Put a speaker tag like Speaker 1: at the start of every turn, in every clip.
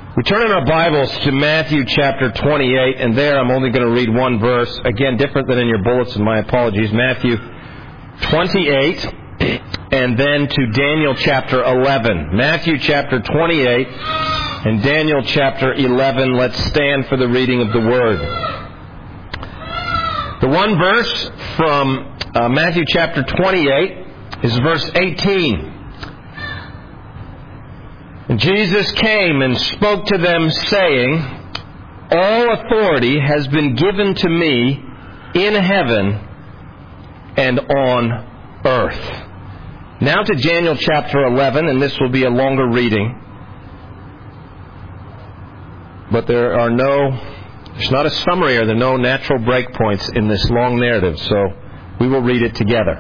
Speaker 1: We turn in our Bibles to Matthew chapter 28, and there I'm only going to read one verse. Again, different than in your bulletin, my apologies. Matthew 28, and then to Daniel chapter 11. Matthew chapter 28 and Daniel chapter 11. Let's stand for the reading of the Word. The one verse from Matthew chapter 28 is verse 18. And Jesus came and spoke to them, saying, "All authority has been given to me in heaven and on earth." Now to Daniel chapter 11, and this will be a longer reading. But there's not a summary or there are no natural breakpoints in this long narrative, so we will read it together.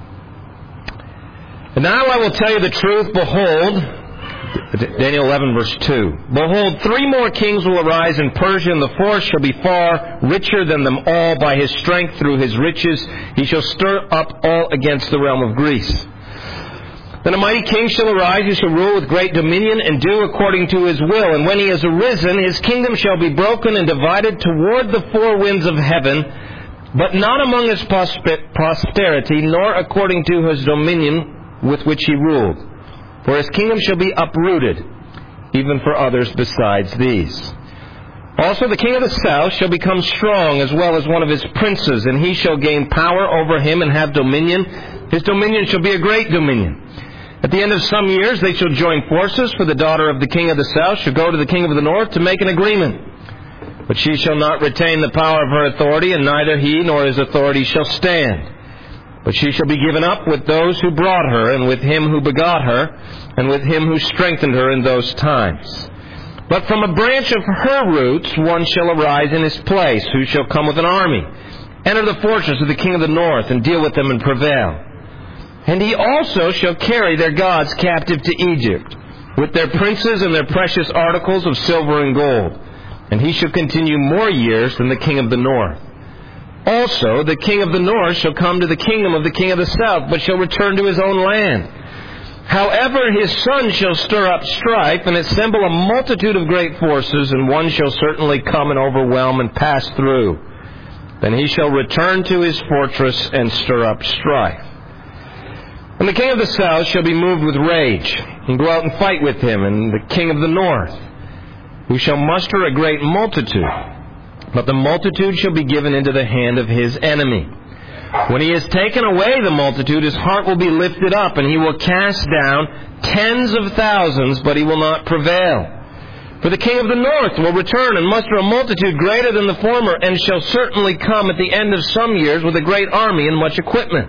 Speaker 1: "And now I will tell you the truth, behold," Daniel 11 verse 2. "Behold, 3 more kings will arise in Persia, and the fourth shall be far richer than them all. By his strength through his riches he shall stir up all against the realm of Greece. Then a mighty king shall arise, who shall rule with great dominion and do according to his will. And when he has arisen, his kingdom shall be broken and divided toward the 4 winds of heaven, but not among his posterity, nor according to his dominion with which he ruled. For his kingdom shall be uprooted, even for others besides these. Also the king of the south shall become strong, as well as one of his princes, and he shall gain power over him and have dominion. His dominion shall be a great dominion. At the end of some years they shall join forces, for the daughter of the king of the south shall go to the king of the north to make an agreement. But she shall not retain the power of her authority, and neither he nor his authority shall stand. But she shall be given up with those who brought her, and with him who begot her, and with him who strengthened her in those times. But from a branch of her roots one shall arise in his place, who shall come with an army, enter the fortress of the king of the north, and deal with them and prevail. And he also shall carry their gods captive to Egypt, with their princes and their precious articles of silver and gold. And he shall continue more years than the king of the north. Also, the king of the north shall come to the kingdom of the king of the south, but shall return to his own land. However, his son shall stir up strife and assemble a multitude of great forces, and one shall certainly come and overwhelm and pass through. Then he shall return to his fortress and stir up strife. And the king of the south shall be moved with rage, and go out and fight with him, and the king of the north, who shall muster a great multitude. But the multitude shall be given into the hand of his enemy. When he has taken away the multitude, his heart will be lifted up, and he will cast down tens of thousands, but he will not prevail. For the king of the north will return and muster a multitude greater than the former, and shall certainly come at the end of some years with a great army and much equipment.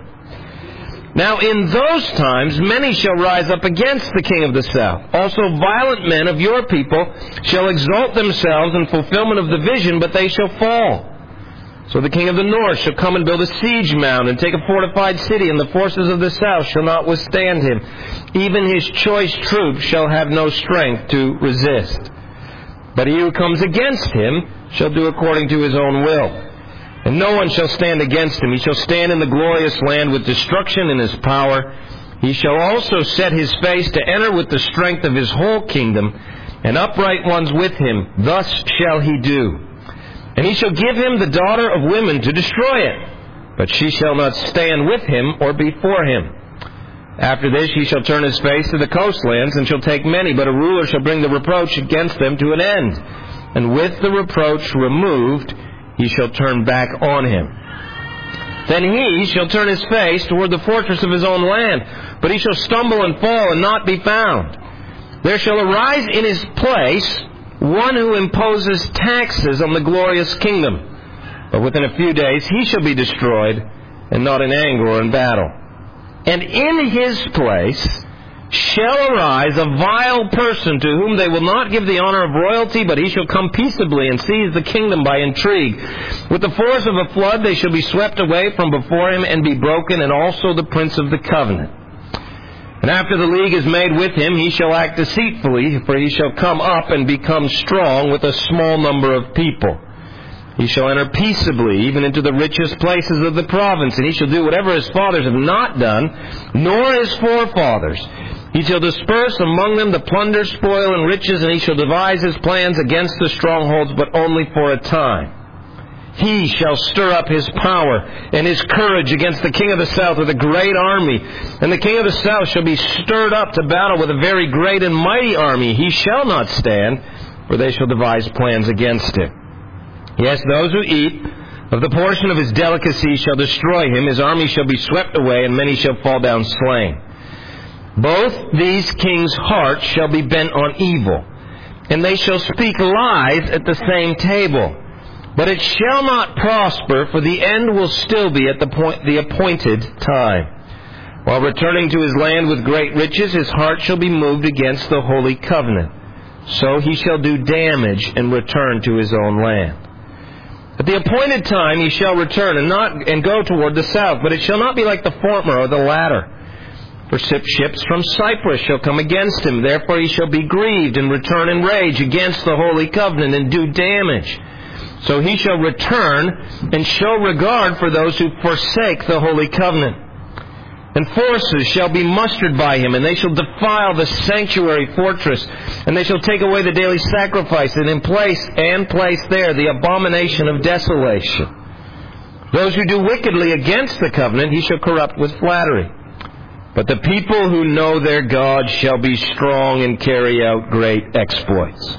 Speaker 1: Now in those times many shall rise up against the king of the south. Also violent men of your people shall exalt themselves in fulfillment of the vision, but they shall fall. So the king of the north shall come and build a siege mound and take a fortified city, and the forces of the south shall not withstand him. Even his choice troops shall have no strength to resist. But he who comes against him shall do according to his own will. And no one shall stand against him. He shall stand in the glorious land with destruction in his power. He shall also set his face to enter with the strength of his whole kingdom, and upright ones with him. Thus shall he do. And he shall give him the daughter of women to destroy it, but she shall not stand with him or before him. After this he shall turn his face to the coastlands, and shall take many, but a ruler shall bring the reproach against them to an end. And with the reproach removed, he shall turn back on him. Then he shall turn his face toward the fortress of his own land, but he shall stumble and fall and not be found. There shall arise in his place one who imposes taxes on the glorious kingdom, but within a few days he shall be destroyed, and not in anger or in battle. And in his place shall arise a vile person, to whom they will not give the honor of royalty, but he shall come peaceably and seize the kingdom by intrigue. With the force of a flood they shall be swept away from before him and be broken, and also the prince of the covenant. And after the league is made with him, he shall act deceitfully, for he shall come up and become strong with a small number of people. He shall enter peaceably, even into the richest places of the province, and he shall do whatever his fathers have not done, nor his forefathers. He shall disperse among them the plunder, spoil, and riches, and he shall devise his plans against the strongholds, but only for a time. He shall stir up his power and his courage against the king of the south with a great army. And the king of the south shall be stirred up to battle with a very great and mighty army. He shall not stand, for they shall devise plans against him. Yes, those who eat of the portion of his delicacy shall destroy him. His army shall be swept away, and many shall fall down slain. Both these kings' hearts shall be bent on evil, and they shall speak lies at the same table. But it shall not prosper, for the end will still be at the appointed time. While returning to his land with great riches, his heart shall be moved against the holy covenant. So he shall do damage and return to his own land. At the appointed time he shall return and go toward the south, but it shall not be like the former or the latter. For ships from Cyprus shall come against him. Therefore he shall be grieved and return in rage against the holy covenant and do damage. So he shall return and show regard for those who forsake the holy covenant. And forces shall be mustered by him, and they shall defile the sanctuary fortress, and they shall take away the daily sacrifice, and place there the abomination of desolation. Those who do wickedly against the covenant he shall corrupt with flattery. But the people who know their God shall be strong and carry out great exploits.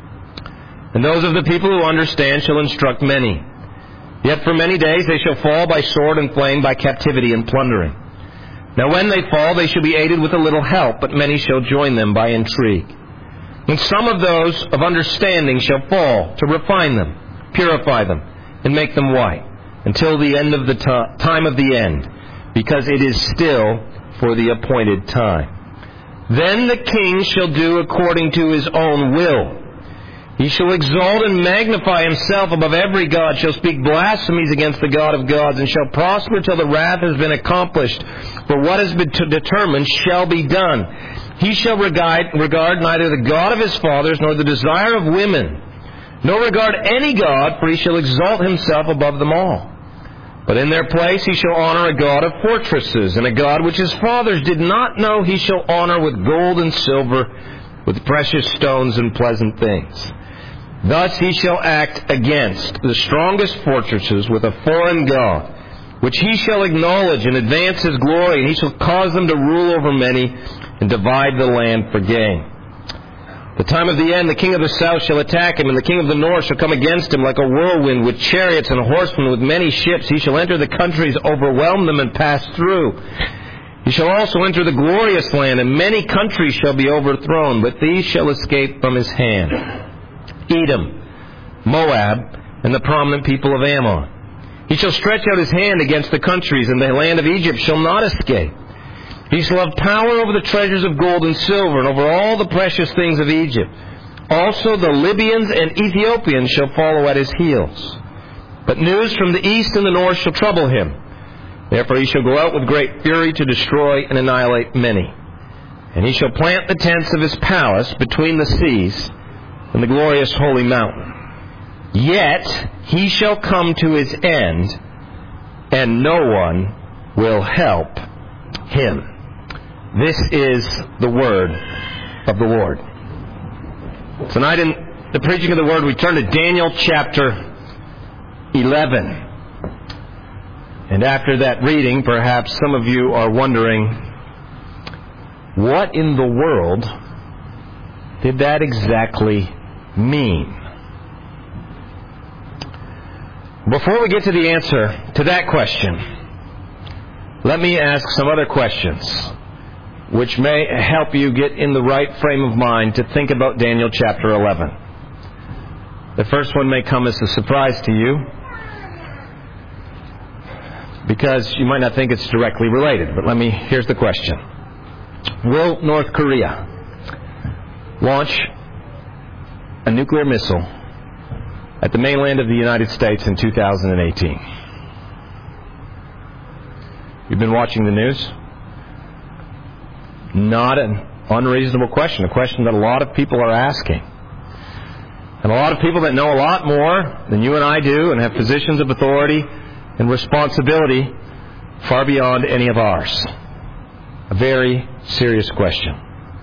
Speaker 1: And those of the people who understand shall instruct many. Yet for many days they shall fall by sword and flame, by captivity and plundering. Now when they fall, they shall be aided with a little help, but many shall join them by intrigue. And some of those of understanding shall fall, to refine them, purify them, and make them white, until the end of the time of the end, because it is still for the appointed time. Then the king shall do according to his own will. He shall exalt and magnify himself above every god, shall speak blasphemies against the God of gods, and shall prosper till the wrath has been accomplished. For what has been determined shall be done. He shall regard neither the God of his fathers, nor the desire of women, nor regard any god, for he shall exalt himself above them all. But in their place he shall honor a God of fortresses, and a God which his fathers did not know he shall honor with gold and silver, with precious stones and pleasant things. Thus he shall act against the strongest fortresses with a foreign god, which he shall acknowledge and advance his glory, and he shall cause them to rule over many and divide the land for gain. The time of the end, the king of the south shall attack him, and the king of the north shall come against him like a whirlwind, with chariots and horsemen, with many ships. He shall enter the countries, overwhelm them, and pass through. He shall also enter the glorious land, and many countries shall be overthrown, but these shall escape from his hand: Edom, Moab, and the prominent people of Ammon. He shall stretch out his hand against the countries, and the land of Egypt shall not escape. He shall have power over the treasures of gold and silver, and over all the precious things of Egypt. Also the Libyans and Ethiopians shall follow at his heels. But news from the east and the north shall trouble him. Therefore he shall go out with great fury to destroy and annihilate many. And he shall plant the tents of his palace between the seas and the glorious holy mountain. Yet he shall come to his end, and no one will help him. This is the word of the Lord. Tonight in the preaching of the word, we turn to Daniel chapter 11. And after that reading, perhaps some of you are wondering, what in the world did that exactly mean? Before we get to the answer to that question, let me ask some other questions which may help you get in the right frame of mind to think about Daniel chapter 11. The first one may come as a surprise to you, because you might not think it's directly related. But here's the question. Will North Korea launch a nuclear missile at the mainland of the United States in 2018? You've been watching the news? Not an unreasonable question, a question that a lot of people are asking. And a lot of people that know a lot more than you and I do, and have positions of authority and responsibility far beyond any of ours. A very serious question.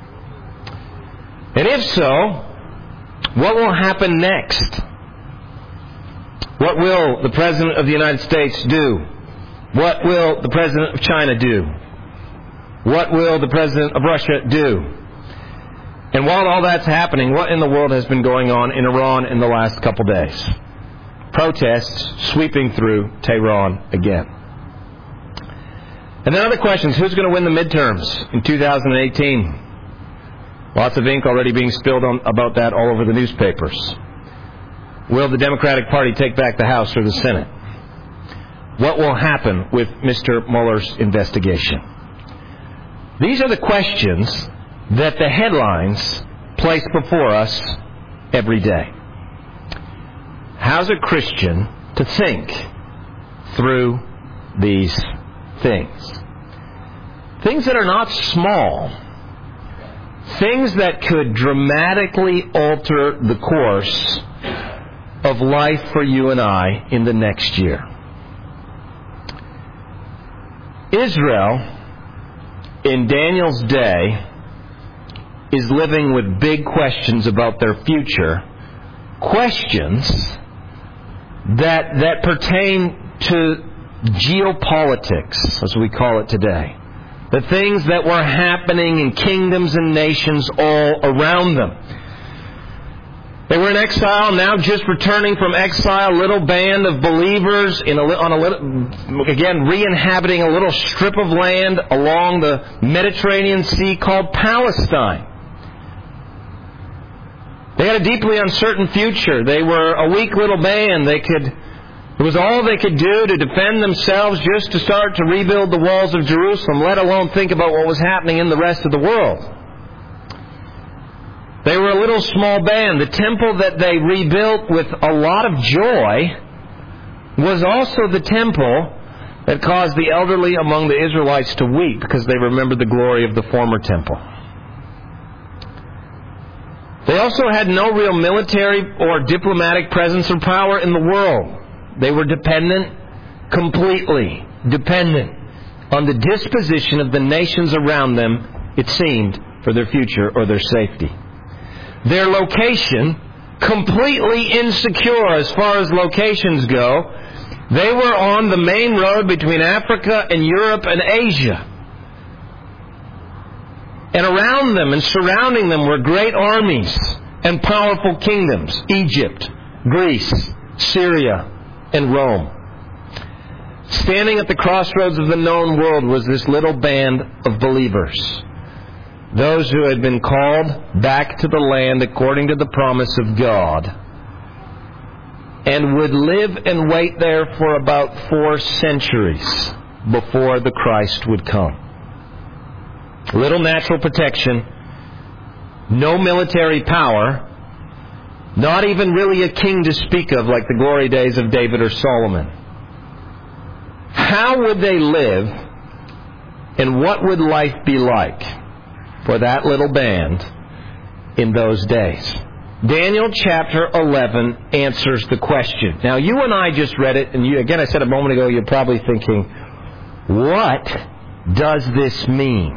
Speaker 1: And if so, what will happen next? What will the President of the United States do? What will the President of China do? What will the President of Russia do? And while all that's happening, what in the world has been going on in Iran in the last couple days? Protests sweeping through Tehran again. And then other questions. Who's going to win the midterms in 2018? Lots of ink already being spilled about that all over the newspapers. Will the Democratic Party take back the House or the Senate? What will happen with Mr. Mueller's investigation? These are the questions that the headlines place before us every day. How's a Christian to think through these things? Things that are not small. Things that could dramatically alter the course of life for you and I in the next year. Israel, in Daniel's day, is living with big questions about their future. Questions that pertain to geopolitics, as we call it today. The things that were happening in kingdoms and nations all around them. They were in exile, now just returning from exile, a little band of believers again re-inhabiting a little strip of land along the Mediterranean Sea called Palestine. They had a deeply uncertain future. They were a weak little band. It was all they could do to defend themselves, just to start to rebuild the walls of Jerusalem, let alone think about what was happening in the rest of the world. They were a little small band. The temple that they rebuilt with a lot of joy was also the temple that caused the elderly among the Israelites to weep because they remembered the glory of the former temple. They also had no real military or diplomatic presence or power in the world. They were completely dependent on the disposition of the nations around them, it seemed, for their future or their safety. Their location, completely insecure as far as locations go. They were on the main road between Africa and Europe and Asia. And around them and surrounding them were great armies and powerful kingdoms: Egypt, Greece, Syria, and Rome. Standing at the crossroads of the known world was this little band of believers. Those who had been called back to the land according to the promise of God, and would live and wait there for about 4 centuries before the Christ would come. Little natural protection, no military power, not even really a king to speak of like the glory days of David or Solomon. How would they live, and what would life be like for that little band in those days? Daniel chapter 11 answers the question. Now, you and I just read it, and again, I said a moment ago, you're probably thinking, what does this mean?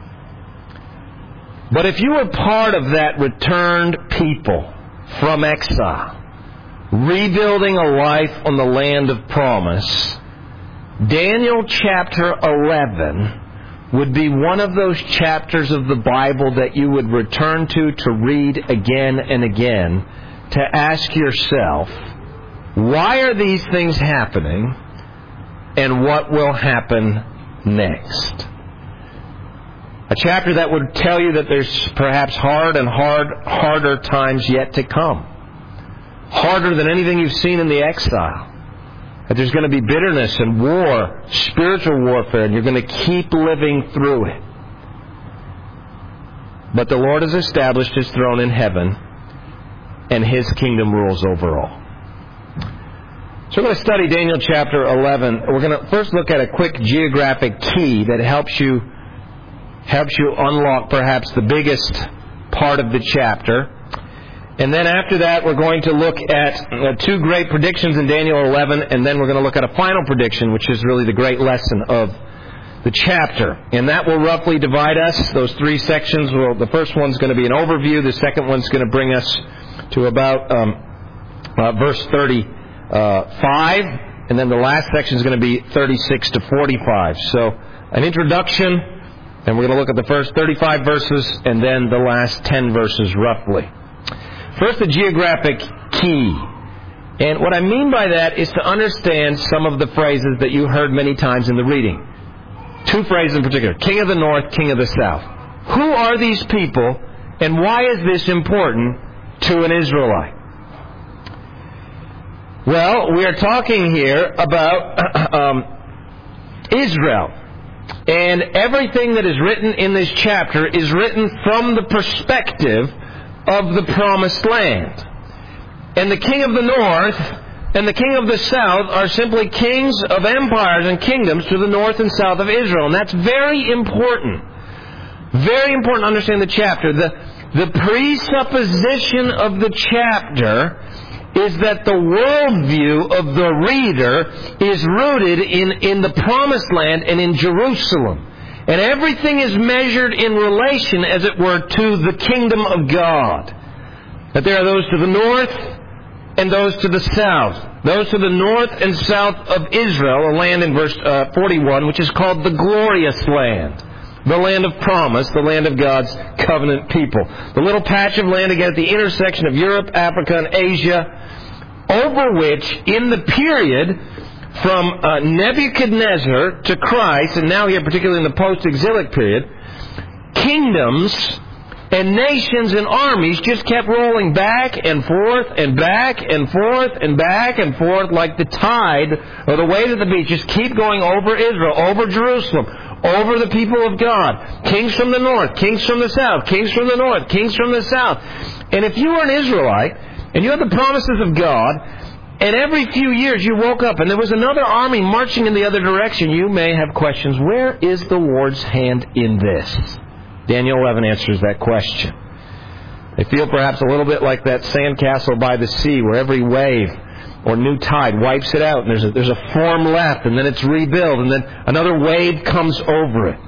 Speaker 1: But if you were part of that returned people from exile, rebuilding a life on the land of promise, Daniel chapter 11 would be one of those chapters of the Bible that you would return to read again and again, to ask yourself, why are these things happening, and what will happen next? A chapter that would tell you that there's perhaps harder times yet to come. Harder than anything you've seen in the exile. That there's going to be bitterness and war, spiritual warfare, and you're going to keep living through it. But the Lord has established His throne in heaven, and His kingdom rules over all. So we're going to study Daniel chapter 11. We're going to first look at a quick geographic key that helps you unlock perhaps the biggest part of the chapter. And then after that, we're going to look at 2 great predictions in Daniel 11, and then we're going to look at a final prediction, which is really the great lesson of the chapter. And that will roughly divide us. Those three sections, the first one's going to be an overview. The second one's going to bring us to about verse 35. And then the last section is going to be 36 to 45. So an introduction, and we're going to look at the first 35 verses and then the last 10 verses roughly. First, the geographic key. And what I mean by that is to understand some of the phrases that you heard many times in the reading. Two phrases in particular: King of the North, King of the South. Who are these people, and why is this important to an Israelite? Well, we are talking here about Israel. And everything that is written in this chapter is written from the perspective of the Promised Land. And the King of the North and the King of the South are simply kings of empires and kingdoms to the north and south of Israel. And that's very important. Very important to understand the chapter. The presupposition of the chapter is that the worldview of the reader is rooted in the Promised Land and in Jerusalem. And everything is measured in relation, as it were, to the kingdom of God. That there are those to the north and those to the south. Those to the north and south of Israel, a land in verse 41, which is called the glorious land. The land of promise, the land of God's covenant people. The little patch of land, again, at the intersection of Europe, Africa, and Asia, over which, in the period from Nebuchadnezzar to Christ, and now here particularly in the post-exilic period, kingdoms and nations and armies just kept rolling back and forth and back and forth and back and forth like the tide or the wave at the beach. Just keep going over Israel, over Jerusalem, over the people of God. Kings from the north, kings from the south, kings from the north, kings from the south. And if you were an Israelite and you had the promises of God, and every few years you woke up and there was another army marching in the other direction, you may have questions. Where is the Lord's hand in this? Daniel 11 answers that question. They feel perhaps a little bit like that sandcastle by the sea where every wave or new tide wipes it out, and there's a form left, and then it's rebuilt, and then another wave comes over it.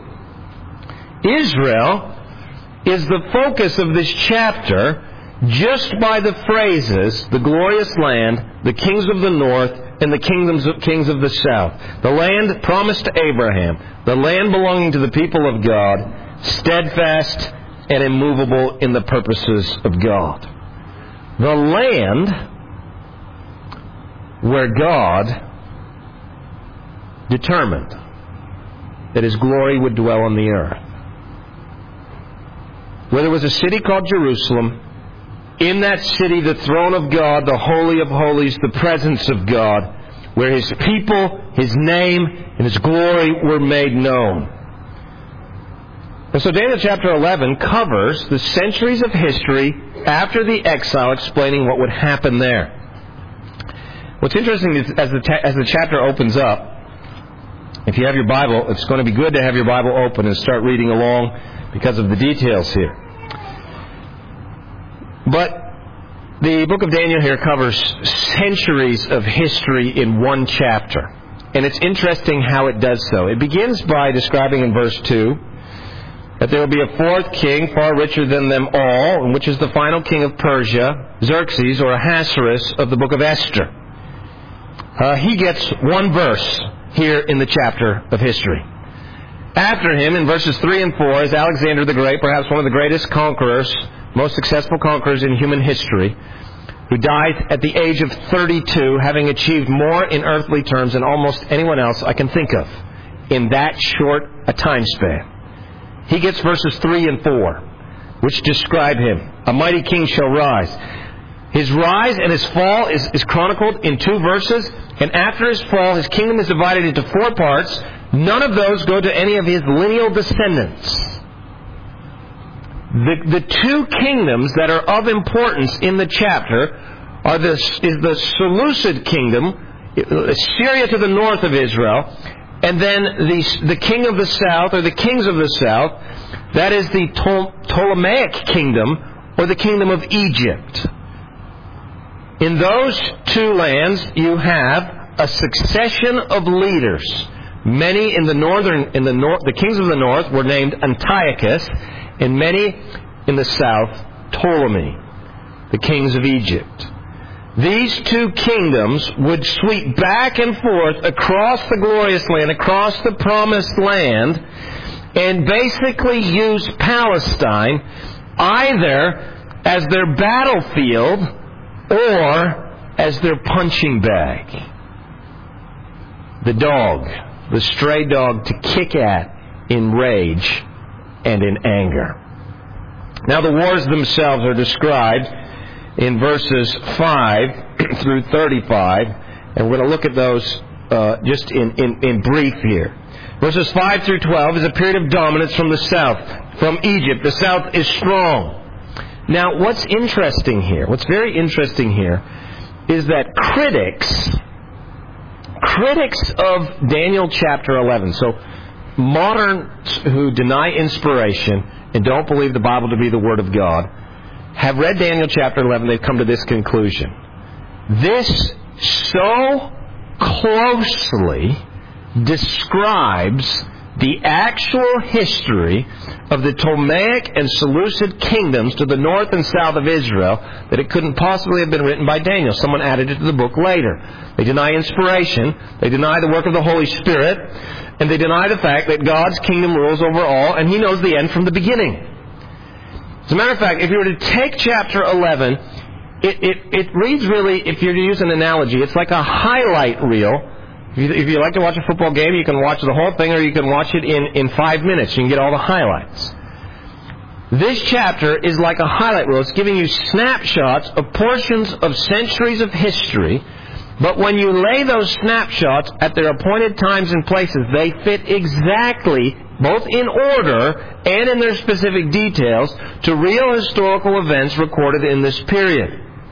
Speaker 1: Israel is the focus of this chapter just by the phrases, the glorious land, the kings of the north, and the kings of the south. The land promised to Abraham, the land belonging to the people of God, steadfast and immovable in the purposes of God. The land where God determined that His glory would dwell on the earth. Where there was a city called Jerusalem, in that city the throne of God, the Holy of Holies, the presence of God, where His people, His name, and His glory were made known. And so Daniel chapter 11 covers the centuries of history after the exile, explaining what would happen there. What's interesting is as the chapter opens up, if you have your Bible, it's going to be good to have your Bible open and start reading along because of the details here. But the book of Daniel here covers centuries of history in one chapter. And it's interesting how it does so. It begins by describing in verse 2 that there will be a fourth king, far richer than them all, which is the final king of Persia, Xerxes, or Ahasuerus of the book of Esther. He gets one verse here in the chapter of history. After him, in verses 3 and 4, is Alexander the Great, perhaps one of the greatest conquerors, most successful conquerors in human history, who died at the age of 32, having achieved more in earthly terms than almost anyone else I can think of in that short a time span. He gets verses 3 and 4, which describe him. A mighty king shall rise. His rise and his fall is chronicled in 2 verses, and after his fall, his kingdom is divided into 4 parts. None of those go to any of his lineal descendants. The 2 kingdoms that are of importance in the chapter is the Seleucid kingdom, Syria to the north of Israel, and then the king of the south, or the kings of the south, that is the Ptolemaic kingdom, or the kingdom of Egypt. In those 2 lands, you have a succession of leaders Many the kings of the north were named Antiochus, and many in the south, Ptolemy, the kings of Egypt. These two kingdoms would sweep back and forth across the glorious land, across the promised land, and basically use Palestine either as their battlefield or as their punching bag. The stray dog to kick at in rage and in anger. Now the wars themselves are described in verses 5 through 35, and we're going to look at those just in brief here. Verses 5 through 12 is a period of dominance from the south, from Egypt. The south is strong. Now, what's very interesting here, is that critics of Daniel chapter 11, so moderns who deny inspiration and don't believe the Bible to be the Word of God, have read Daniel chapter 11, they've come to this conclusion. This so closely describes the actual history of the Ptolemaic and Seleucid kingdoms to the north and south of Israel that it couldn't possibly have been written by Daniel. Someone added it to the book later. They deny inspiration, they deny the work of the Holy Spirit, and they deny the fact that God's kingdom rules over all, and He knows the end from the beginning. As a matter of fact, if you were to take chapter 11, it reads really, if you're to use an analogy, it's like a highlight reel. If you like to watch a football game, you can watch the whole thing, or you can watch it in 5 minutes. You can get all the highlights. This chapter is like a highlight reel. It's giving you snapshots of portions of centuries of history, but when you lay those snapshots at their appointed times and places, they fit exactly, both in order and in their specific details, to real historical events recorded in this period.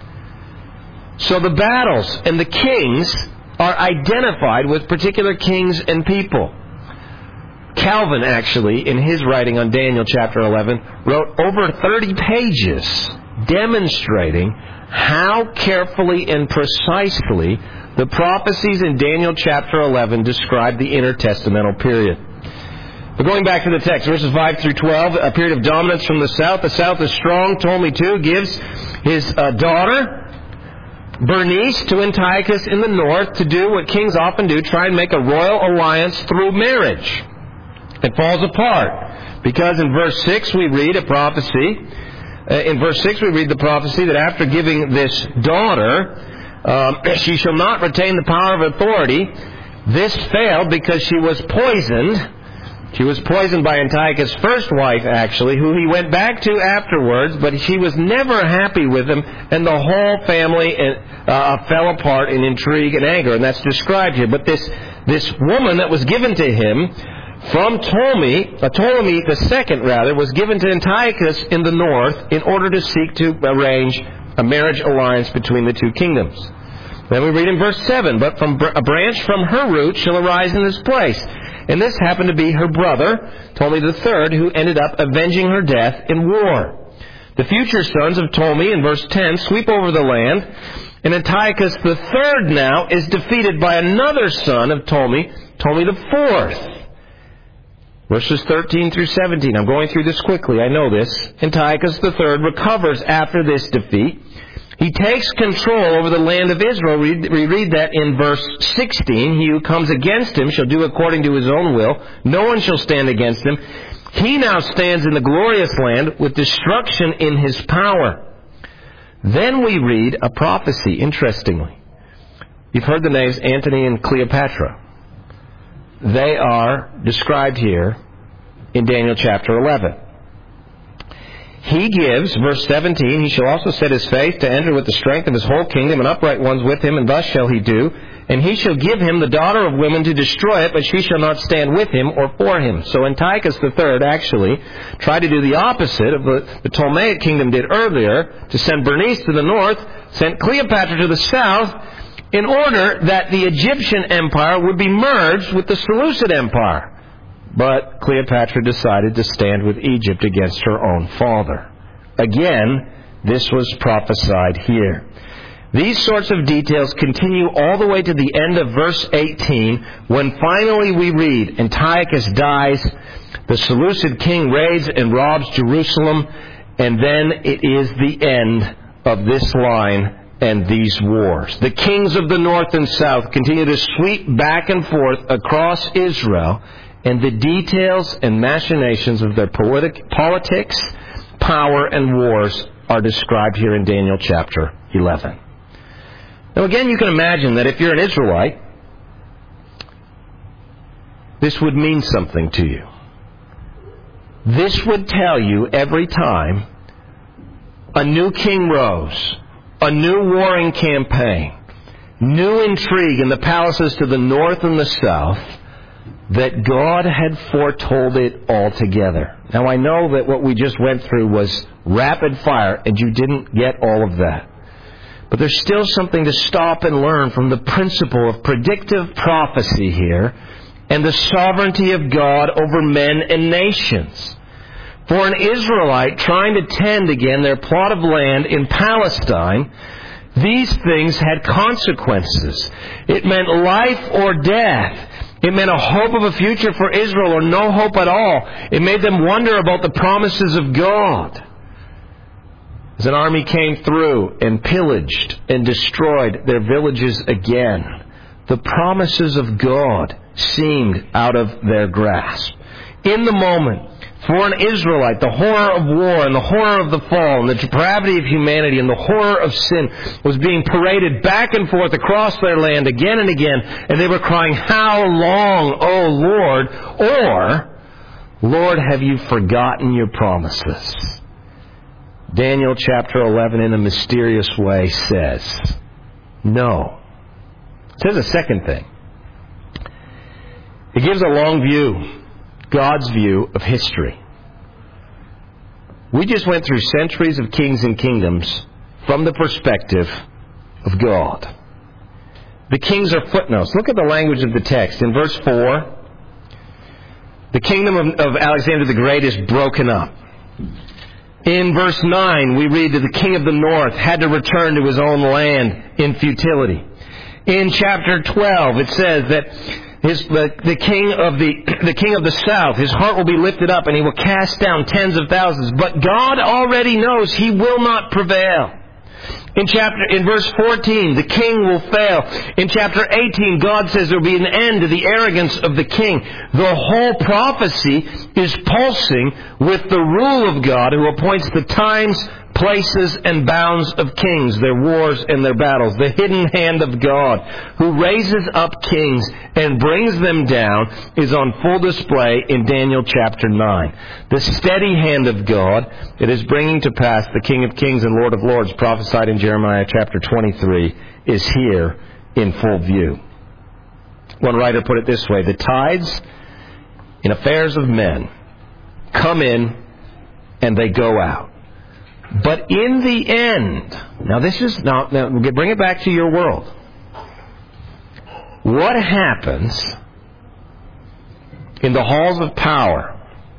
Speaker 1: So the battles and the kings are identified with particular kings and people. Calvin, actually, in his writing on Daniel chapter 11, wrote over 30 pages demonstrating how carefully and precisely the prophecies in Daniel chapter 11 describe the intertestamental period. But going back to the text, verses 5 through 12, a period of dominance from the south. The south is strong. Ptolemy II gives his daughter Bernice to Antiochus in the north to do what kings often do, try and make a royal alliance through marriage. It falls apart because in verse 6 we read a prophecy. In verse 6 we read the prophecy that after giving this daughter, she shall not retain the power of authority. This failed because she was poisoned. She was poisoned by Antiochus' first wife, actually, who he went back to afterwards, but she was never happy with him, and the whole family fell apart in intrigue and anger, and that's described here. But this woman that was given to him from Ptolemy II, was given to Antiochus in the north in order to seek to arrange a marriage alliance between the two kingdoms. Then we read in verse 7, but from a branch from her root shall arise in this place. And this happened to be her brother, Ptolemy III, who ended up avenging her death in war. The future sons of Ptolemy, in verse 10, sweep over the land, and Antiochus III now is defeated by another son of Ptolemy, Ptolemy IV. Verses 13 through 17. I'm going through this quickly, I know this. Antiochus III recovers after this defeat. He takes control over the land of Israel. We read that in verse 16. He who comes against him shall do according to his own will. No one shall stand against him. He now stands in the glorious land with destruction in his power. Then we read a prophecy, interestingly. You've heard the names Antony and Cleopatra. They are described here in Daniel chapter 11. He gives, verse 17, he shall also set his face to enter with the strength of his whole kingdom, and upright ones with him, and thus shall he do. And he shall give him the daughter of women to destroy it, but she shall not stand with him or for him. So Antiochus III actually tried to do the opposite of the Ptolemaic kingdom did earlier, to send Bernice to the north, sent Cleopatra to the south, in order that the Egyptian empire would be merged with the Seleucid empire. But Cleopatra decided to stand with Egypt against her own father. Again, this was prophesied here. These sorts of details continue all the way to the end of verse 18, when finally we read, Antiochus dies, the Seleucid king raids and robs Jerusalem, and then it is the end of this line and these wars. The kings of the north and south continue to sweep back and forth across Israel, and the details and machinations of their politics, power, and wars are described here in Daniel chapter 11. Now again, you can imagine that if you're an Israelite, this would mean something to you. This would tell you every time a new king rose, a new warring campaign, new intrigue in the palaces to the north and the south, that God had foretold it altogether. Now I know that what we just went through was rapid fire, and you didn't get all of that. But there's still something to stop and learn from the principle of predictive prophecy here and the sovereignty of God over men and nations. For an Israelite trying to tend again their plot of land in Palestine, these things had consequences. It meant life or death. It meant a hope of a future for Israel or no hope at all. It made them wonder about the promises of God. As an army came through and pillaged and destroyed their villages again, the promises of God seemed out of their grasp. In the moment, for an Israelite, the horror of war and the horror of the fall and the depravity of humanity and the horror of sin was being paraded back and forth across their land again and again, and they were crying, "How long, O Lord?" Or, "Lord, have you forgotten your promises?" Daniel chapter 11, in a mysterious way, says, no. It says a second thing. It gives a long view, God's view of history. We just went through centuries of kings and kingdoms from the perspective of God. The kings are footnotes. Look at the language of the text. In verse 4, the kingdom of Alexander the Great is broken up. In verse 9, we read that the king of the north had to return to his own land in futility. In chapter 12, it says that the king of the south, his heart will be lifted up and he will cast down tens of thousands. But God already knows he will not prevail. In verse 14, the king will fail. In chapter 18, God says there will be an end to the arrogance of the king. The whole prophecy is pulsing with the rule of God, who appoints the times, places, and bounds of kings, their wars and their battles. The hidden hand of God, who raises up kings and brings them down, is on full display in Daniel chapter 9. The steady hand of God that is bringing to pass the King of Kings and Lord of Lords, prophesied in Jeremiah chapter 23, is here in full view. One writer put it this way: the tides in affairs of men come in and they go out. But in the end, now bring it back to your world. What happens in the halls of power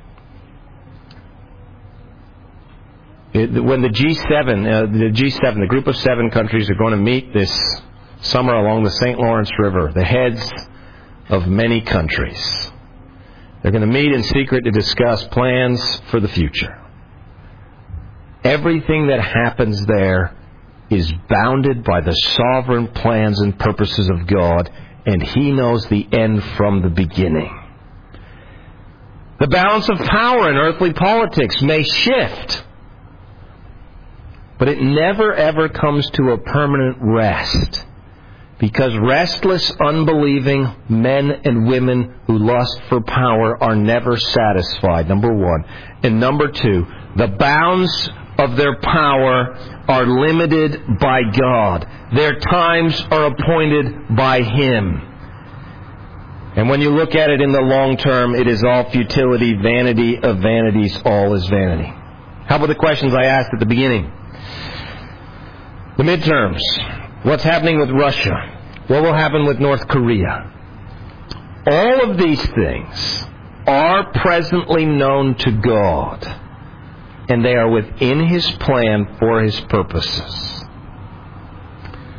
Speaker 1: when the G7, the group of 7 countries, are going to meet this summer along the St. Lawrence River, the heads of many countries? They're going to meet in secret to discuss plans for the future. Everything that happens there is bounded by the sovereign plans and purposes of God, and He knows the end from the beginning. The balance of power in earthly politics may shift, but it never ever comes to a permanent rest, because restless, unbelieving men and women who lust for power are never satisfied, number one. And number two, the bounds of their power are limited by God. Their times are appointed by Him. And when you look at it in the long term, it is all futility, vanity of vanities, all is vanity. How about the questions I asked at the beginning? The midterms. What's happening with Russia? What will happen with North Korea? All of these things are presently known to God, and they are within His plan for His purposes.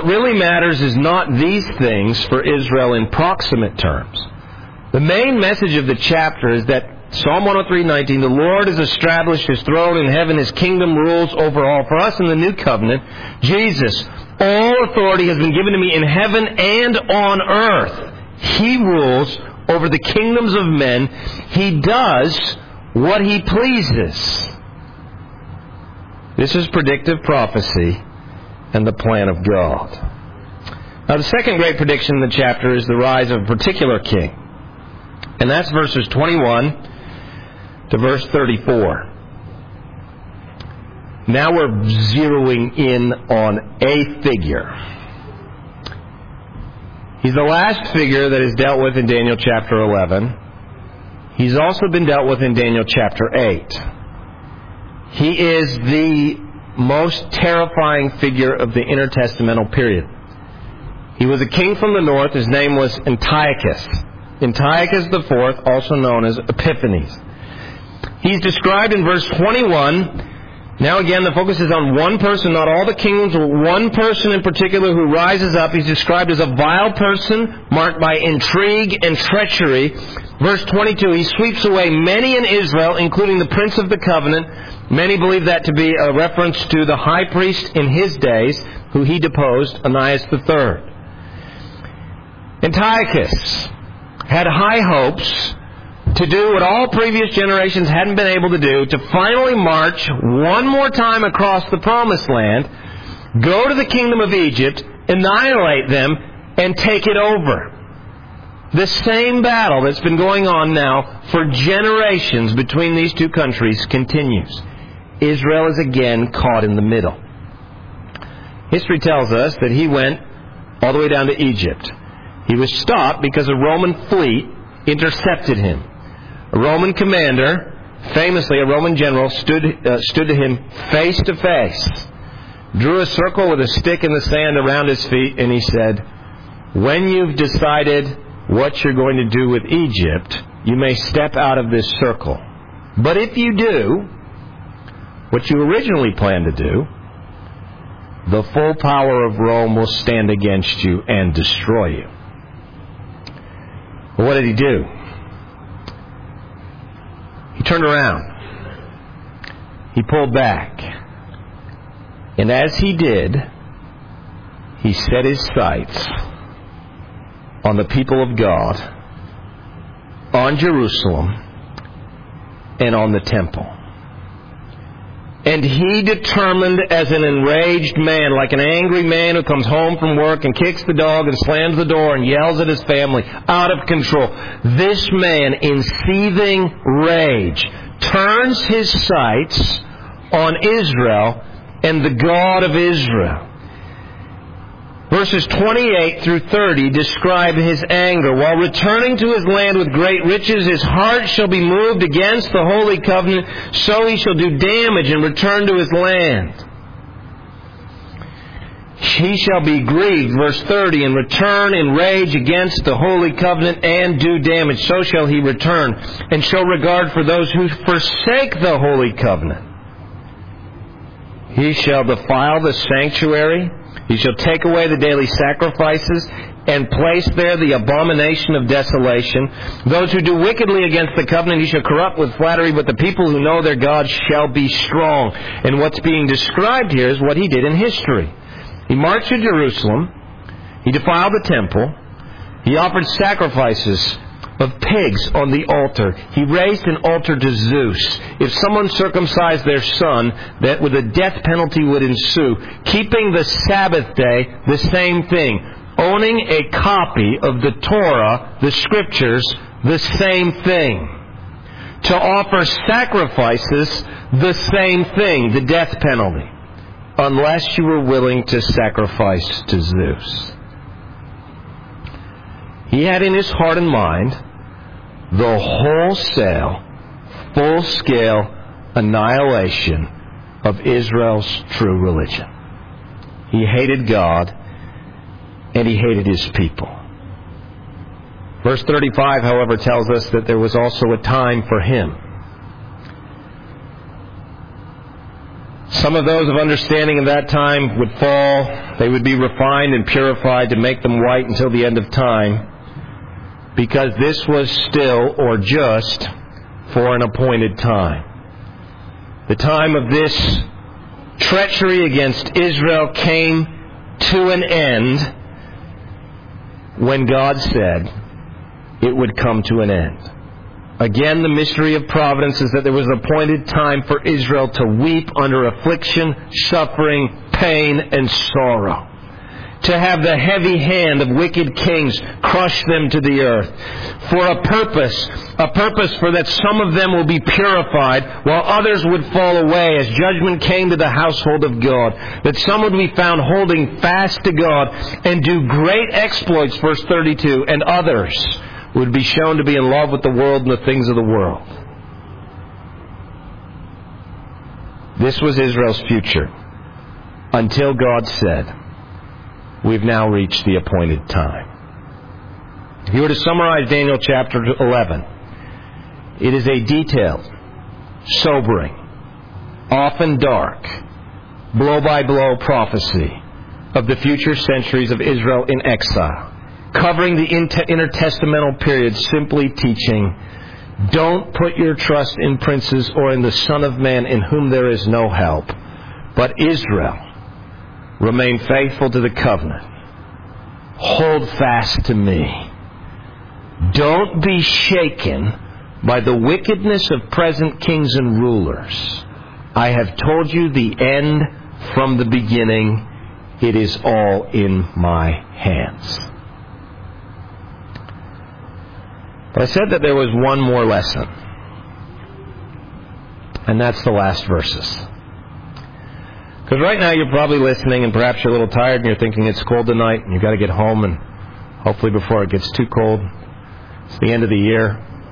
Speaker 1: what really matters is not these things for Israel in proximate terms. The main message of the chapter is that Psalm 103:19, the Lord has established His throne in heaven, His kingdom rules over all. For us in the new covenant, Jesus, all authority has been given to me in heaven and on earth. He rules over the kingdoms of men. He does what He pleases. This is predictive prophecy and the plan of God. Now, the second great prediction in the chapter is the rise of a particular king. And that's verses 21 to verse 34. Now we're zeroing in on a figure. He's the last figure that is dealt with in Daniel chapter 11. He's also been dealt with in Daniel chapter 8. He is the most terrifying figure of the intertestamental period. He was a king from the north. His name was Antiochus. Antiochus IV, also known as Epiphanes. He's described in verse 21. Now again, the focus is on one person, not all the kingdoms, but one person in particular who rises up. He's described as a vile person, marked by intrigue and treachery. Verse 22, he sweeps away many in Israel, including the prince of the covenant. Many believe that to be a reference to the high priest in his days, who he deposed, Onias III. Antiochus had high hopes to do what all previous generations hadn't been able to do, to finally march one more time across the Promised Land, go to the kingdom of Egypt, annihilate them, and take it over. The same battle that's been going on now for generations between these two countries continues. Israel is again caught in the middle. History tells us that he went all the way down to Egypt. He was stopped because a Roman fleet intercepted him. A Roman commander, famously a Roman general, stood to him face to face, drew a circle with a stick in the sand around his feet, and he said, "When you've decided what you're going to do with Egypt, you may step out of this circle. But if you do what you originally planned to do, the full power of Rome will stand against you and destroy you." Well, what did he do? He turned around. He pulled back. And as he did, he set his sights on the people of God, on Jerusalem, and on the temple. And he determined, as an enraged man, like an angry man who comes home from work and kicks the dog and slams the door and yells at his family, out of control. This man, in seething rage, turns his sights on Israel and the God of Israel. Verses 28 through 30 describe his anger. While returning to his land with great riches, his heart shall be moved against the holy covenant, so he shall do damage and return to his land. He shall be grieved, verse 30, and return in rage against the holy covenant and do damage. So shall he return and show regard for those who forsake the holy covenant. He shall defile the sanctuary. He shall take away the daily sacrifices and place there the abomination of desolation. Those who do wickedly against the covenant he shall corrupt with flattery, but the people who know their God shall be strong. And what's being described here is what he did in history. He marched to Jerusalem. He defiled the temple. He offered sacrifices of pigs on the altar. He raised an altar to Zeus. If someone circumcised their son, that with a death penalty would ensue. Keeping the Sabbath day, the same thing. Owning a copy of the Torah, the Scriptures, the same thing. To offer sacrifices, the same thing, the death penalty. Unless you were willing to sacrifice to Zeus. He had in his heart and mind the wholesale, full-scale annihilation of Israel's true religion. He hated God, and he hated his people. Verse 35, however, tells us that there was also a time for him. Some of those of understanding of that time would fall. They would be refined and purified to make them white until the end of time, because this was still or just for an appointed time. The time of this treachery against Israel came to an end when God said it would come to an end. Again, the mystery of providence is that there was an appointed time for Israel to weep under affliction, suffering, pain, and sorrow. To have the heavy hand of wicked kings crush them to the earth. For a purpose for that some of them will be purified, while others would fall away as judgment came to the household of God. That some would be found holding fast to God and do great exploits, verse 32, and others would be shown to be in love with the world and the things of the world. This was Israel's future, until God said, we've now reached the appointed time. If you were to summarize Daniel chapter 11, it is a detailed, sobering, often dark, blow-by-blow prophecy of the future centuries of Israel in exile, covering the intertestamental period, simply teaching, don't put your trust in princes or in the Son of Man in whom there is no help, but Israel, remain faithful to the covenant. Hold fast to me. Don't be shaken by the wickedness of present kings and rulers. I have told you the end from the beginning. It is all in my hands. But I said that there was one more lesson. And that's the last verses. Because right now you're probably listening and perhaps you're a little tired and you're thinking it's cold tonight and you've got to get home, and hopefully before it gets too cold. It's the end of the year.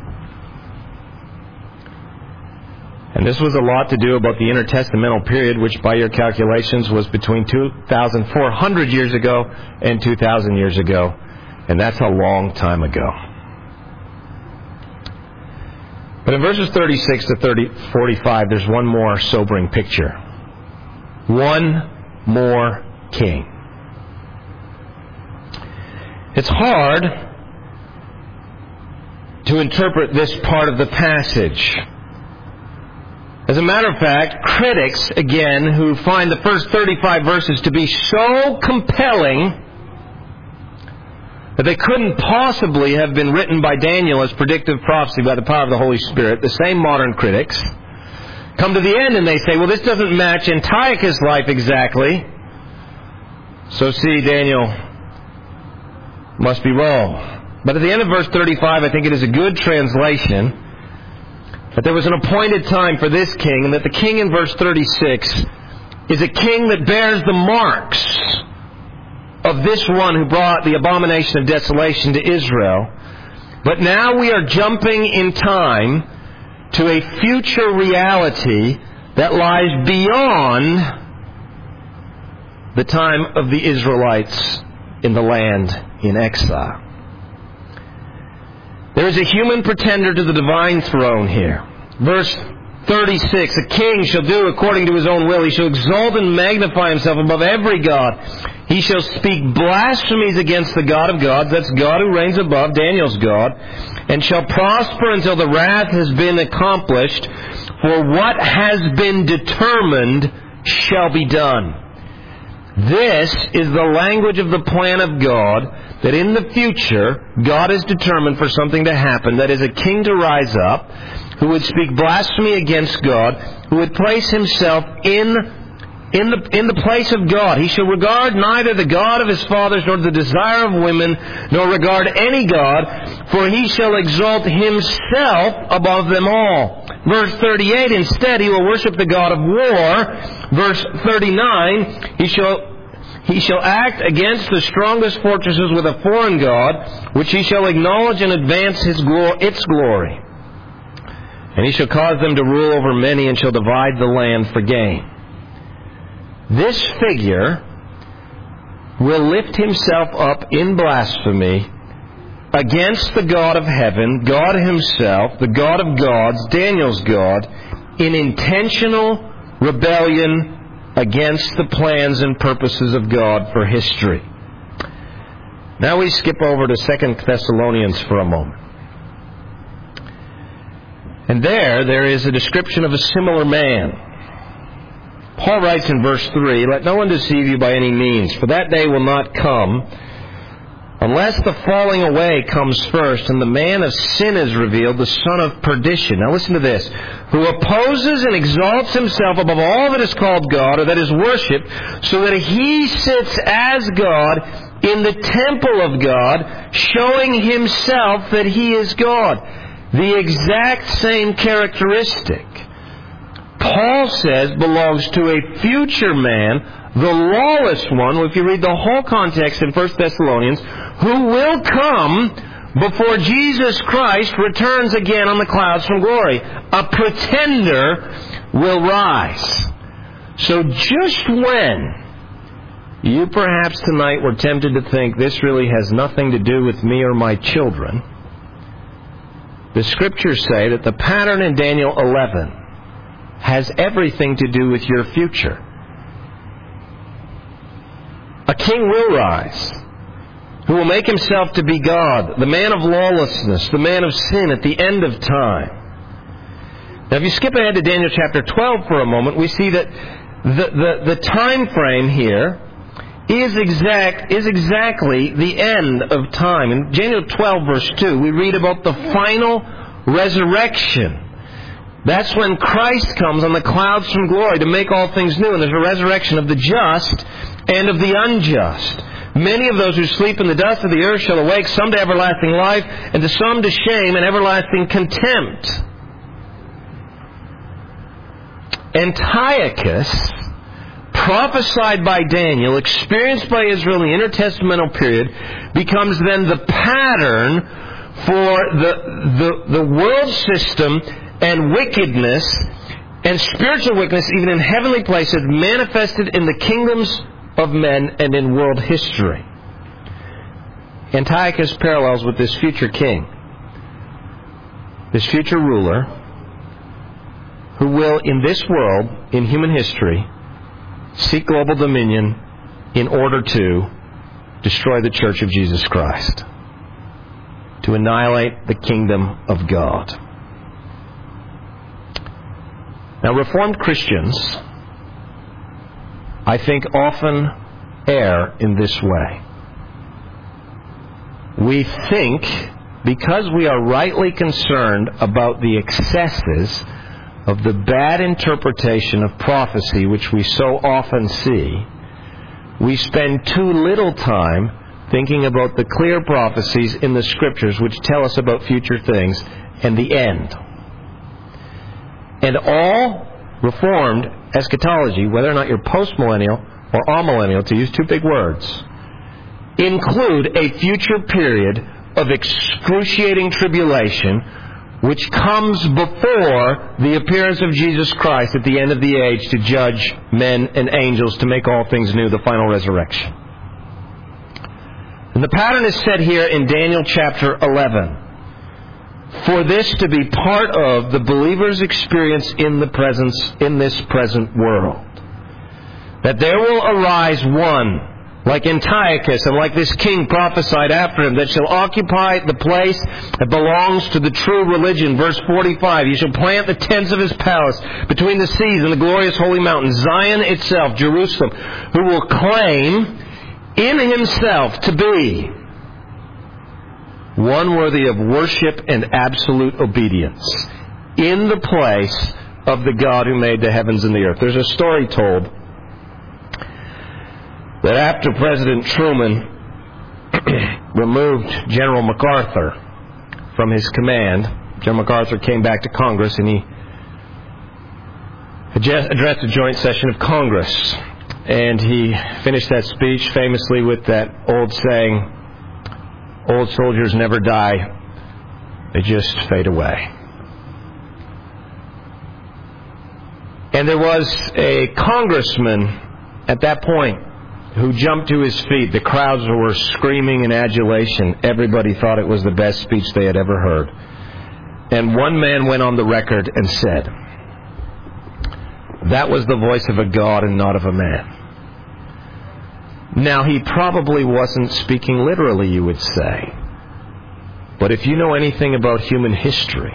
Speaker 1: And this was a lot to do about the intertestamental period, which by your calculations was between 2,400 years ago and 2,000 years ago. And that's a long time ago. But in verses 36 to 45, there's one more sobering picture. One more king. It's hard to interpret this part of the passage. As a matter of fact, critics, again, who find the first 35 verses to be so compelling that they couldn't possibly have been written by Daniel as predictive prophecy by the power of the Holy Spirit, the same modern critics come to the end and they say, well, this doesn't match Antiochus' life exactly. So see, Daniel must be wrong. But at the end of verse 35, I think it is a good translation that there was an appointed time for this king, and that the king in verse 36 is a king that bears the marks of this one who brought the abomination of desolation to Israel. But now we are jumping in time to a future reality that lies beyond the time of the Israelites in the land in exile. There is a human pretender to the divine throne here. Verse 36, a king shall do according to his own will. He shall exalt and magnify himself above every god. He shall speak blasphemies against the God of gods. That's God who reigns above, Daniel's God. And shall prosper until the wrath has been accomplished. For what has been determined shall be done. This is the language of the plan of God, that in the future, God has determined for something to happen. That is, a king to rise up who would speak blasphemy against God, who would place himself in the place of God. He shall regard neither the God of his fathers nor the desire of women, nor regard any God, for he shall exalt himself above them all. Verse 38, instead he will worship the God of war. Verse 39, he shall act against the strongest fortresses with a foreign god, which he shall acknowledge and advance its glory. And he shall cause them to rule over many, and shall divide the land for gain. This figure will lift himself up in blasphemy against the God of heaven, God himself, the God of gods, Daniel's God, in intentional rebellion against the plans and purposes of God for history. Now we skip over to 2 Thessalonians for a moment. And there is a description of a similar man. Paul writes in verse 3, "Let no one deceive you by any means, for that day will not come unless the falling away comes first and the man of sin is revealed, the son of perdition." Now listen to this. "Who opposes and exalts himself above all that is called God or that is worshipped, so that he sits as God in the temple of God, showing himself that he is God." The exact same characteristic, Paul says, belongs to a future man, the lawless one, if you read the whole context in 1 Thessalonians, who will come before Jesus Christ returns again on the clouds from glory. A pretender will rise. So just when you perhaps tonight were tempted to think this really has nothing to do with me or my children, the Scriptures say that the pattern in Daniel 11 has everything to do with your future. A king will rise who will make himself to be God, the man of lawlessness, the man of sin at the end of time. Now if you skip ahead to Daniel chapter 12 for a moment, we see that the time frame here is exactly the end of time. In Daniel 12 verse 2, we read about the final resurrection. That's when Christ comes on the clouds from glory to make all things new. And there's a resurrection of the just and of the unjust. Many of those who sleep in the dust of the earth shall awake, some to everlasting life, and to some to shame and everlasting contempt. Antiochus, prophesied by Daniel, experienced by Israel in the intertestamental period, becomes then the pattern for the world system and wickedness and spiritual wickedness, even in heavenly places, manifested in the kingdoms of men and in world history. Antiochus parallels with this future king, this future ruler, who will, in this world, in human history, seek global dominion in order to destroy the Church of Jesus Christ, to annihilate the kingdom of God. Now, Reformed Christians, I think, often err in this way. We think, because we are rightly concerned about the excesses of the bad interpretation of prophecy which we so often see, we spend too little time thinking about the clear prophecies in the Scriptures which tell us about future things and the end. And all Reformed eschatology, whether or not you're post-millennial or amillennial, to use two big words, include a future period of excruciating tribulation which comes before the appearance of Jesus Christ at the end of the age to judge men and angels, to make all things new, the final resurrection. And the pattern is set here in Daniel chapter 11. For this to be part of the believer's experience in this present world. That there will arise one, like Antiochus and like this king prophesied after him, that shall occupy the place that belongs to the true religion. Verse 45, he shall plant the tents of his palace between the seas and the glorious holy mountain, Zion itself, Jerusalem, who will claim in himself to be one worthy of worship and absolute obedience in the place of the God who made the heavens and the earth. There's a story told that after President Truman removed General MacArthur from his command, General MacArthur came back to Congress and he addressed a joint session of Congress. And he finished that speech famously with that old saying, "Old soldiers never die, they just fade away." And there was a congressman at that point who jumped to his feet. The crowds were screaming in adulation. Everybody thought it was the best speech they had ever heard. And one man went on the record and said, That was the voice of a God and not of a man. Now, he probably wasn't speaking literally, you would say. But if you know anything about human history,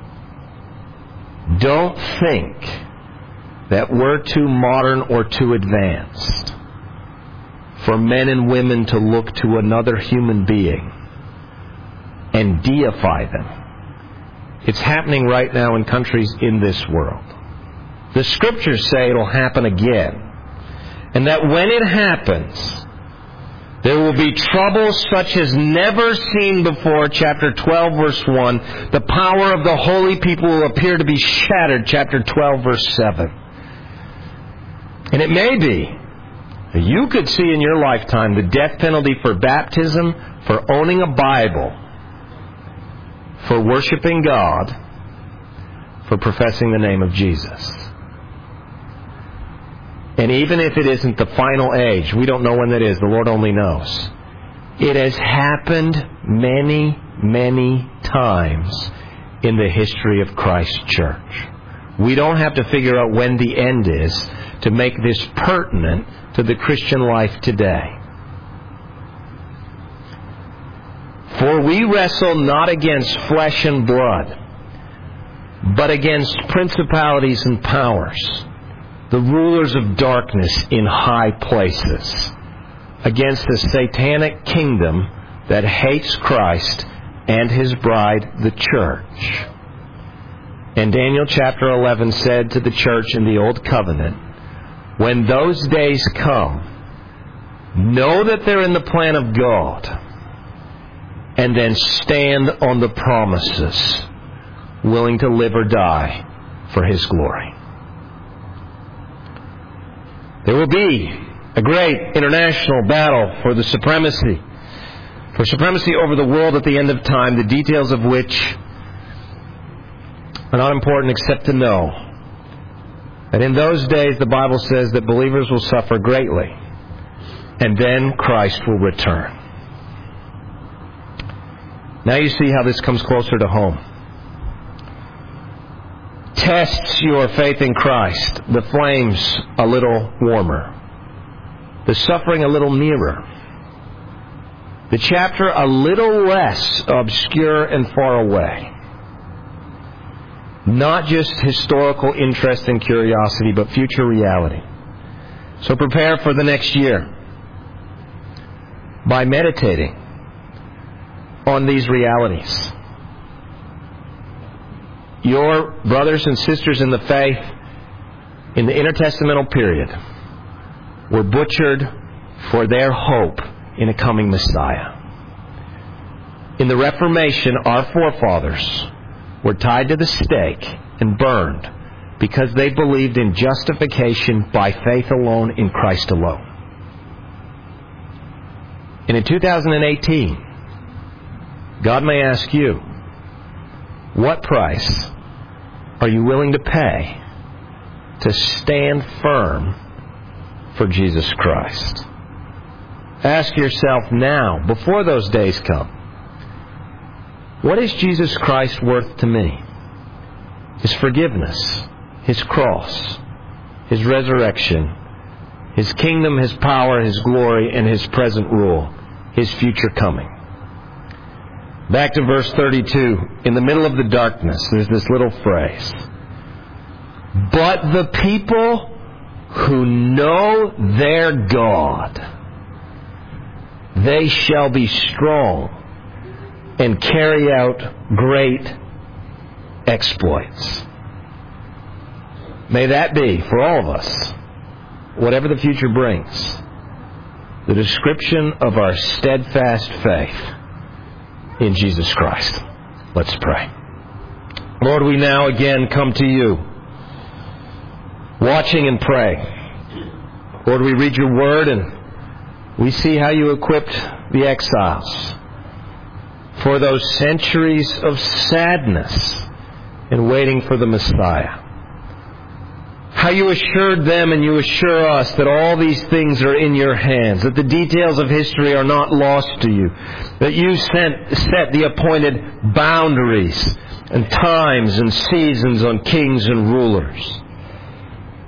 Speaker 1: don't think that we're too modern or too advanced for men and women to look to another human being and deify them. It's happening right now in countries in this world. The Scriptures say it'll happen again. And that when it happens, there will be trouble such as never seen before, chapter 12, verse 1. The power of the holy people will appear to be shattered, chapter 12, verse 7. And it may be that you could see in your lifetime the death penalty for baptism, for owning a Bible, for worshiping God, for professing the name of Jesus. And even if it isn't the final age, we don't know when that is, the Lord only knows. It has happened many, many times in the history of Christ's church. We don't have to figure out when the end is to make this pertinent to the Christian life today. For we wrestle not against flesh and blood, but against principalities and powers, the rulers of darkness in high places, against the satanic kingdom that hates Christ and His bride, the church. And Daniel chapter 11 said to the church in the Old Covenant, when those days come, know that they're in the plan of God, and then stand on the promises, willing to live or die for His glory. There will be a great international battle for supremacy over the world at the end of time, the details of which are not important except to know that in those days the Bible says that believers will suffer greatly, and then Christ will return. Now you see how this comes closer to home. Tests your faith in Christ, the flames a little warmer, the suffering a little nearer, the chapter a little less obscure and far away. Not just historical interest and curiosity, but future reality. So prepare for the next year by meditating on these realities. Your brothers and sisters in the faith in the intertestamental period were butchered for their hope in a coming Messiah. In the Reformation, our forefathers were tied to the stake and burned because they believed in justification by faith alone in Christ alone. And in 2018, God may ask you, what price are you willing to pay to stand firm for Jesus Christ? Ask yourself now, before those days come, what is Jesus Christ worth to me? His forgiveness, His cross, His resurrection, His kingdom, His power, His glory, and His present rule, His future coming. Back to verse 32. In the middle of the darkness, there's this little phrase. But the people who know their God, they shall be strong and carry out great exploits. May that be, for all of us, whatever the future brings, the description of our steadfast faith in Jesus Christ. Let's pray. Lord, we now again come to you, watching and praying. Lord, we read your word and we see how you equipped the exiles for those centuries of sadness in waiting for the Messiah. How you assured them and you assure us that all these things are in your hands, that the details of history are not lost to you, that you set the appointed boundaries and times and seasons on kings and rulers.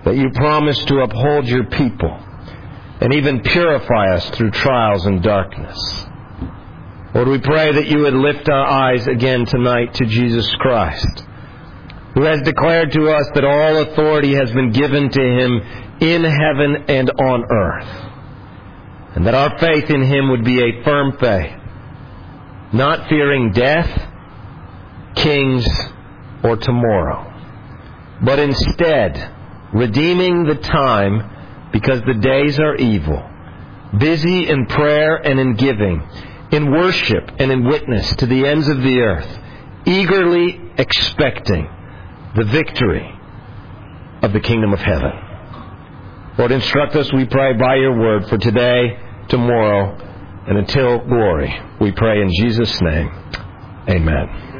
Speaker 1: that you promise to uphold your people and even purify us through trials and darkness. Lord, we pray that you would lift our eyes again tonight to Jesus Christ, who has declared to us that all authority has been given to him in heaven and on earth, and that our faith in him would be a firm faith, not fearing death, kings, or tomorrow, but instead redeeming the time because the days are evil, busy in prayer and in giving, in worship and in witness to the ends of the earth, eagerly expecting the victory of the kingdom of heaven. Lord, instruct us, we pray, by your word for today, tomorrow, and until glory. We pray in Jesus' name. Amen.